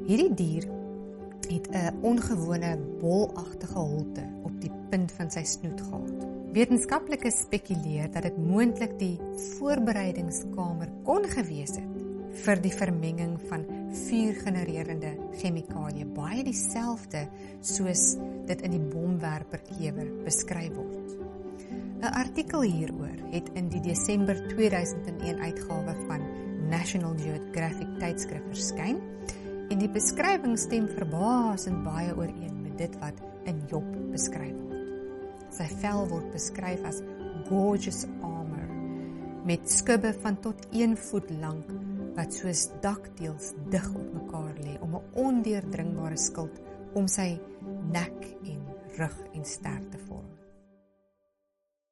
Hierdie dier het 'n ongewone bolagtige holte op die punt van sy snoet gehad. Wetenskaplikes spekuleer dat dit moontlik die voorbereidingskamer kon gewees het vir die vermenging van vuurgenererende chemikalieë, baie dieselfde soos dit in die bomwerperkewer beskryf word. 'n Artikel hieroor het in die Desember 2001 uitgawe van National Geographic tydskrif verskyn en die beskrywing stem verbaasend baie ooreen met dit wat in Job beskryf word. Sy vel word beskryf as gorgeous armor, met skubbe van tot 1 voet lank, wat soos dakdeels dig op mekaar lê om 'n ondeurdringbare skild om sy nek en rug en stert te vorm.